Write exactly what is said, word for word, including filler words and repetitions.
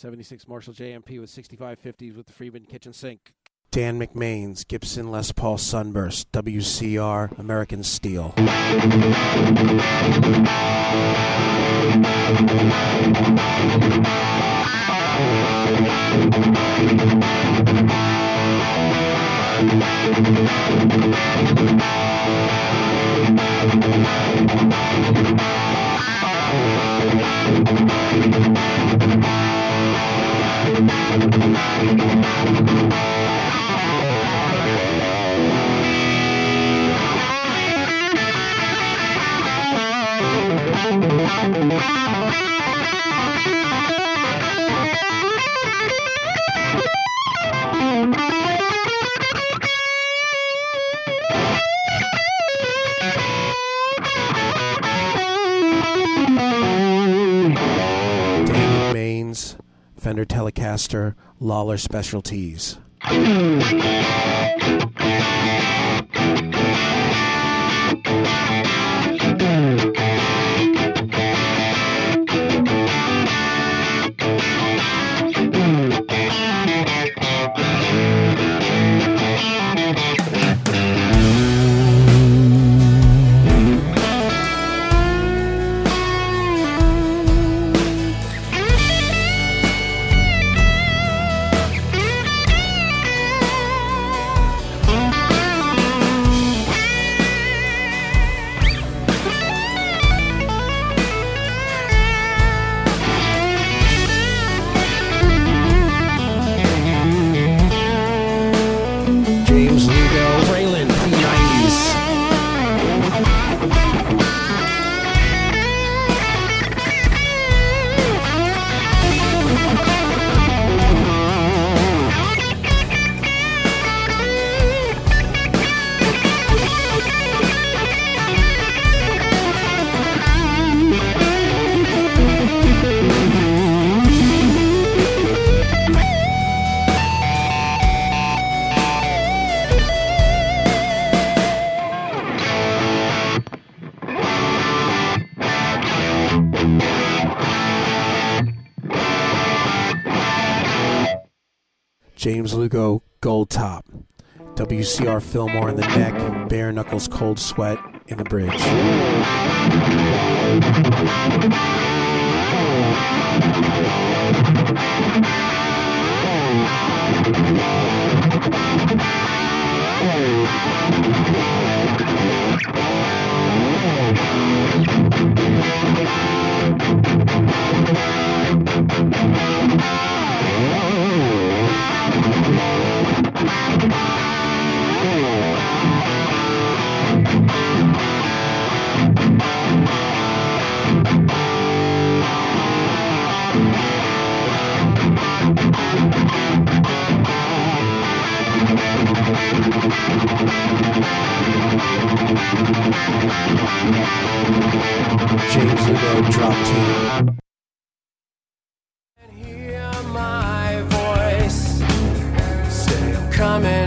seventy-six Marshall J M P with sixty-five fifties with the Freeman kitchen sink. Dan McMain's Gibson Les Paul Sunburst, W C R American Steel. Fender Telecaster, Lawler Specialties. James Lugo, Gold Top. W C R Fillmore in the neck, Bare Knuckles Cold Sweat in the bridge. James Lugo, Drop Team. Hear my voice, say I'm coming.